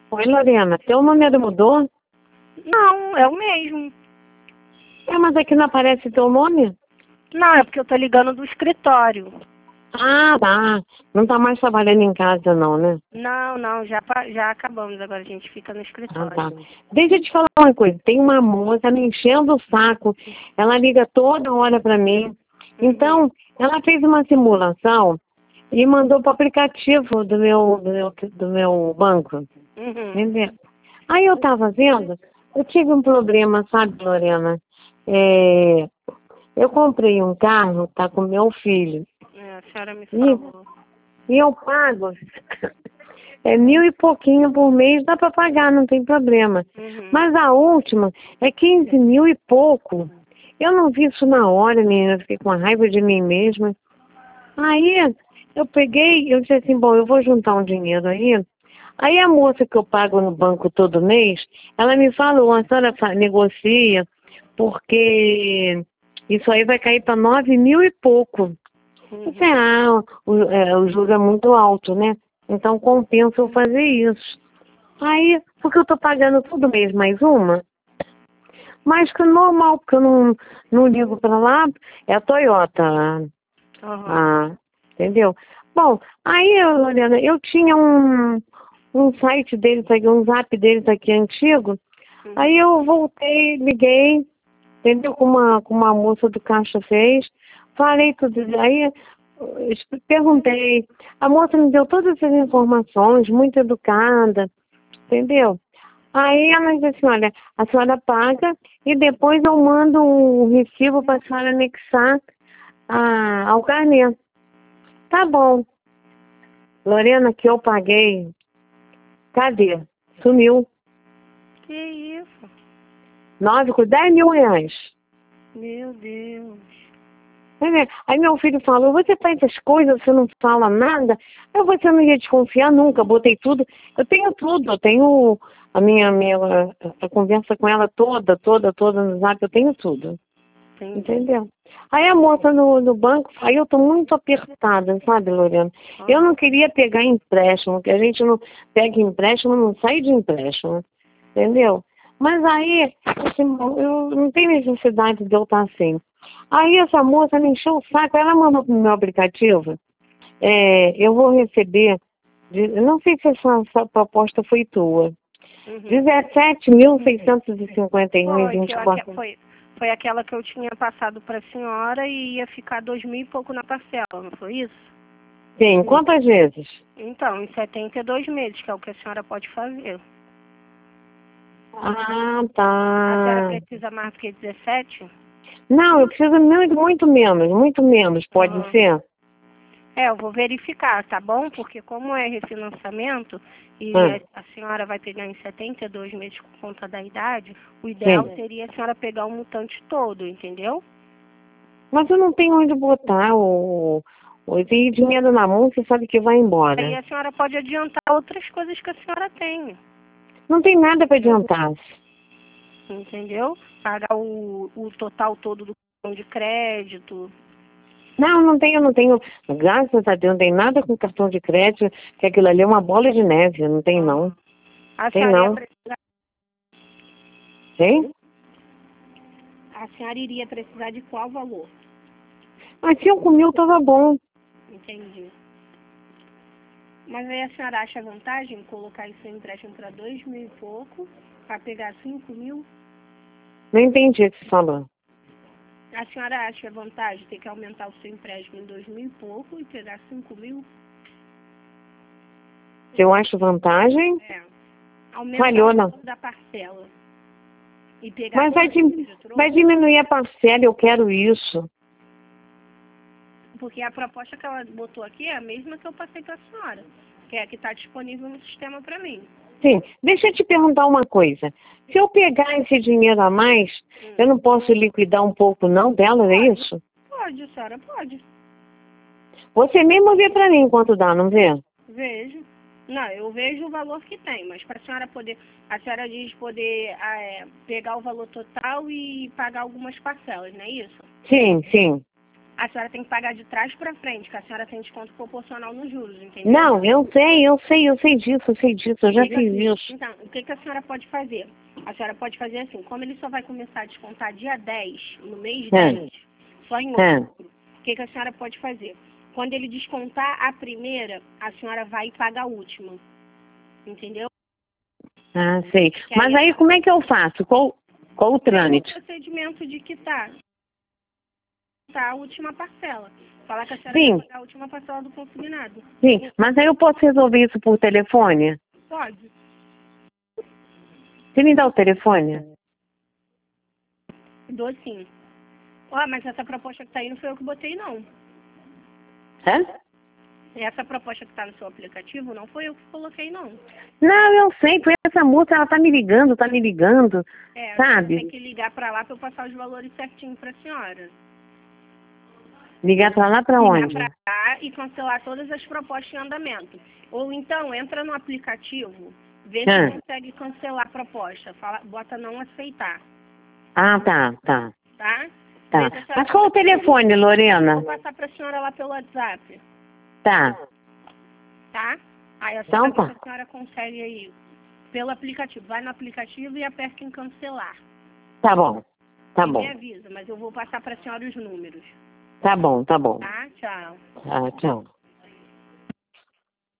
Oi, Lorena, teu número mudou? Não, é o mesmo. Mas aqui não aparece teu nome? Não, é porque eu tô ligando do escritório. Ah, tá. Não tá mais trabalhando em casa, não, né? Não, já acabamos. Agora a gente fica no Ah, escritório. tá. Deixa eu te falar uma coisa. Tem uma moça me enchendo o saco. Ela liga toda hora pra mim. Então, ela fez uma simulação e mandou pro aplicativo do meu banco. Uhum. Entendeu? Aí eu tava vendo, eu tive um problema, sabe, Lorena? Eu comprei um carro, tá com meu filho. A senhora me E, falou. e eu pago 1.000 e pouquinho por mês, dá para pagar, não tem problema. Uhum. Mas a última é 15 mil e pouco. Eu não vi isso na hora, menina, eu fiquei com uma raiva de mim mesma. Aí eu peguei, eu disse assim, bom, eu vou juntar um dinheiro aí. Aí a moça que eu pago no banco todo mês, ela me falou, a senhora negocia, porque isso aí vai cair para 9 mil e pouco. Eu disse, o juro é muito alto, né? Então compensa eu fazer isso. Aí, porque eu tô pagando todo mês mais uma, mas que normal, porque eu não ligo para lá, é a Toyota, Uhum. entendeu? Bom, aí, Lorena, eu tinha um site deles aqui, um zap deles aqui antigo, aí eu voltei, liguei, entendeu? Com uma moça do caixa fez, falei tudo, aí perguntei, a moça me deu todas as informações, muito educada, entendeu? Aí ela disse assim, olha, a senhora paga e depois eu mando o recibo para a senhora anexar ao carnê. Tá bom. Lorena, que eu paguei, cadê? Sumiu. Que isso? 10 mil reais. Meu Deus. Aí meu filho falou, você faz essas coisas, você não fala nada. Eu você não ia desconfiar nunca, botei tudo. Eu tenho tudo, eu tenho a conversa com ela toda no zap, eu tenho tudo. Entendi. Entendeu? Aí a moça no banco, aí eu tô muito apertada, sabe, Lorena? Eu não queria pegar empréstimo, que a gente não pega empréstimo, não sai de empréstimo, entendeu? Mas aí, assim, eu não tenho necessidade de eu estar assim. Aí essa moça me encheu o saco, ela mandou pro meu aplicativo, eu vou receber, não sei se essa proposta foi tua, Uhum. 17.651,24. Foi aquela que eu tinha passado para a senhora e ia ficar 2.000 e pouco na parcela, não foi isso? Sim, quantas vezes? Então, em 72 meses, que é o que a senhora pode fazer. Ah, A senhora tá. precisa mais do que 17? Não, eu preciso muito menos, pode ser? Eu vou verificar, tá bom? Porque como é refinanciamento e Ah, a senhora vai pegar em 72 meses por conta da idade, o ideal sim. seria a senhora pegar o mutante todo, entendeu? Mas eu não tenho onde botar eu tenho dinheiro na mão, você sabe que vai Aí embora. a senhora pode adiantar outras coisas que a senhora tem, Não tem nada para adiantar. entendeu? Pagar o total todo do cartão de crédito. Não tenho. Graças a Deus, não tem nada com cartão de crédito, que aquilo ali é uma bola de neve, não tem não. A Tem senhora, não. Tem? a senhora iria precisar de qual valor? Mas 5 mil tava bom. Entendi. Mas aí a senhora acha vantagem colocar esse empréstimo para 2.000 e pouco, para pegar 5.000? Não entendi o que você falou. A senhora acha vantagem ter que aumentar o seu empréstimo em 2.000 e pouco e pegar 5.000? Se eu acho vantagem, Aumentar falhou, o não. valor da parcela e pegar Mas vai, tudo de troco, vai diminuir a parcela, eu quero isso. porque a proposta que ela botou aqui é a mesma que eu passei para a senhora, que é a que está disponível no sistema para mim. Sim, deixa eu te perguntar uma coisa. Se eu pegar esse dinheiro a mais, eu não posso liquidar um pouco não dela, é isso? Pode, a senhora pode. Você mesmo vê pra mim quanto dá, não vê? Vejo. Não, eu vejo o valor que tem, mas para a senhora poder, a senhora diz poder pegar o valor total e pagar algumas parcelas, não é isso? Sim, sim. A senhora tem que pagar de trás para frente, que a senhora tem desconto proporcional nos juros, entendeu? Não, eu sei disso, eu já fiz isso. Então, o que a senhora pode fazer? A senhora pode fazer assim, como ele só vai começar a descontar dia 10, no mês 10, só em outubro, o que a senhora pode fazer? Quando ele descontar a primeira, a senhora vai e paga a última. Entendeu? Ah, sei. Mas aí como é que eu faço? Qual o trâmite? O procedimento de quitar a última parcela. Falar que a senhora Sim. vai pagar a última parcela do consignado. Sim, mas aí eu posso resolver isso por telefone? Pode. Você me dá o telefone? Dou sim. Ó, mas essa proposta que tá aí não foi eu que botei, não. É? Essa proposta que tá no seu aplicativo não foi eu que coloquei, não. Não, eu sei, foi essa moça, ela tá me ligando, sabe? Tem que ligar pra lá pra eu passar os valores certinho pra senhora. Ligar pra lá pra onde? Ligar pra cá e cancelar todas as propostas em andamento. Ou então, entra no aplicativo, vê se consegue cancelar a proposta. Bota não aceitar. Ah, tá. Tá? Mas qual o telefone, Lorena? Vou passar pra senhora lá pelo WhatsApp. Tá. Tá? Aí a Então senhora, tá. a senhora consegue aí pelo aplicativo. Vai no aplicativo e aperta em cancelar. Tá bom. Tá E bom. me avisa, mas eu vou passar pra senhora os números. Tá bom. Tá? Tchau. Tchau.